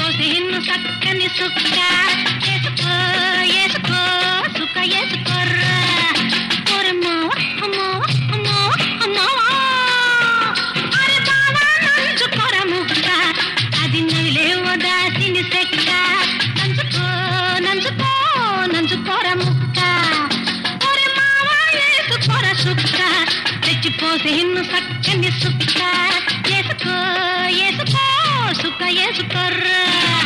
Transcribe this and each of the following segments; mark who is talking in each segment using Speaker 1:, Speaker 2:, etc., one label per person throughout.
Speaker 1: తెచ్చిపోసి ఇన్ను చక్కని సుక్క వేసుకో వేసుకో సుక్క వేసుకోర్రా ఓరమ్మో అమ్మో అమ్మో అమ్మోవా అరే బావా నంచుకోర ముక్క అది నవిలేవో దాసిని సెక్క నంచుకో నంచుకో నంచుకోర ముక్క ఒరే మావా వేసుకోర సుక్క తెచ్చిపోసి ఇన్ను చక్కని సుక్క వేసుకో వేసుకో సుక్క వేసుకోర్రా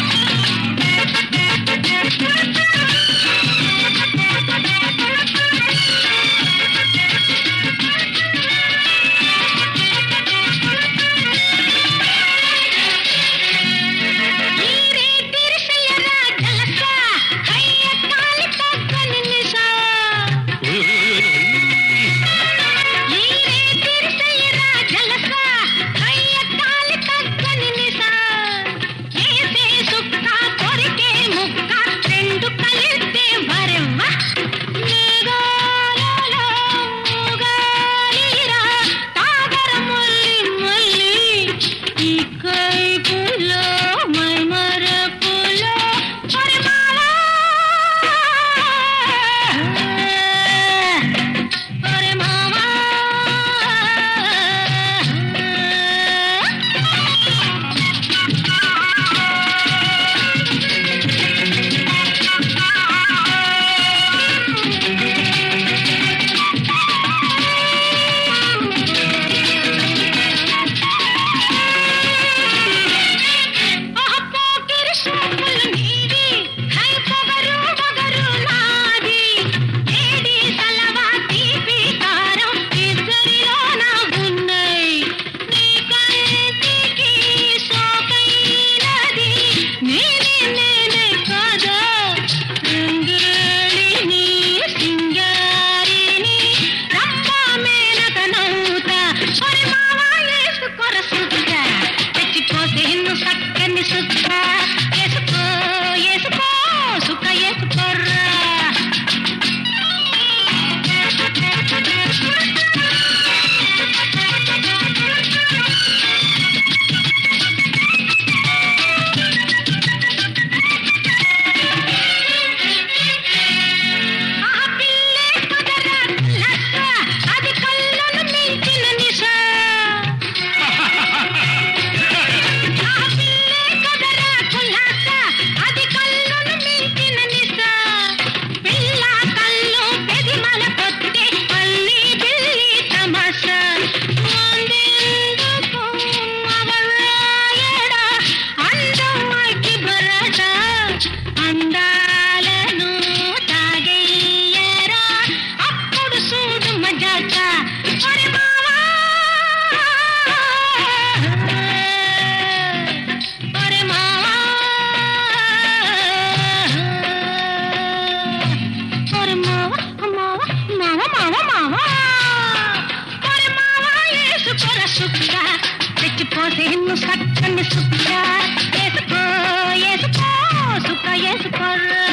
Speaker 1: తెచ్చిపోసి ఇన్ను చక్కని సుక్క వేసుకో వేసుకో సుక్క వేసుకోర్రా